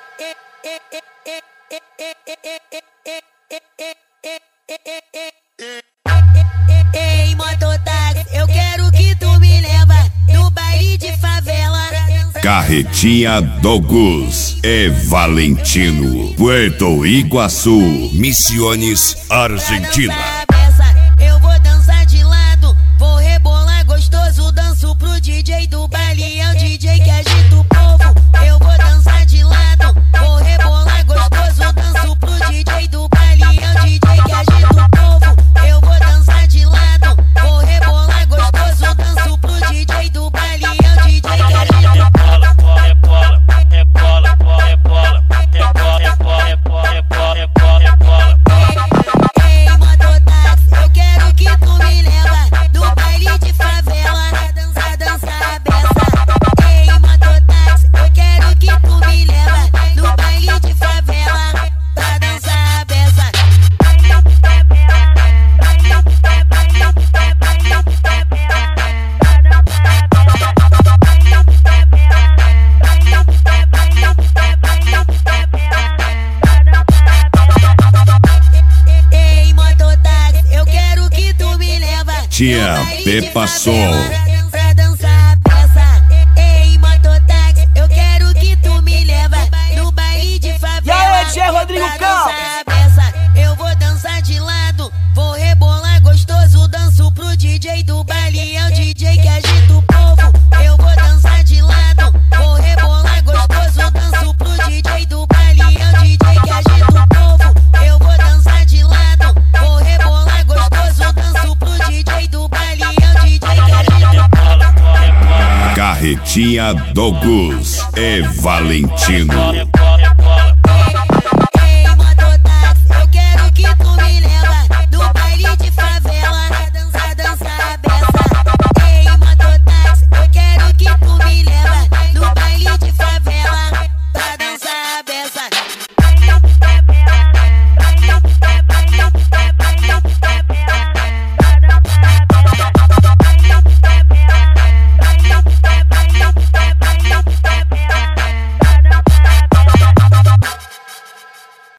Ei, mototáxi, eu quero que tu me leva no baile de favela. Carretinha do Gus e Valentino, Puerto Iguaçu, Misiones, Argentina. Eu vou dançar de lado, vou rebolar gostoso, danço pro DJ do baile, é o DJ que agita o povo. Eu vou dançar de lado, vou rebolar gostoso, danço pro DJ do baile, é o DJ que agita o povo. Eu vou dançar de lado, vou rebolar gostoso, danço pro DJ do baile, é o DJ que agita o povo. Ei, mototáxi, eu quero que tu me leva no baile de favela, dançar a beça. Ei, mototáxi, eu quero que tu me leva no baile de favela, pra dançar a beça. Ei, mototáxi, eu quero que tu me leva Tia Pepa Sol. pra dançar a peça. Ei, mototáxi, eu quero que tu me leva no baile de favela. E aí, DJ Rodrigo pra Campos? dançar a peça. Eu vou dançar de lado, vou rebolar gostoso, danço pro DJ do baile, é o DJ que agita o povo. Eu vou dançar de lado, vou rebolar gostoso, danço pro DJ do baile, é o DJ que agita o povo. Eu vou dançar de lado, vou rebolar gostoso, danço pro DJ do baile, é o DJ que agita o povo. Carretinha do Gus e Valentino.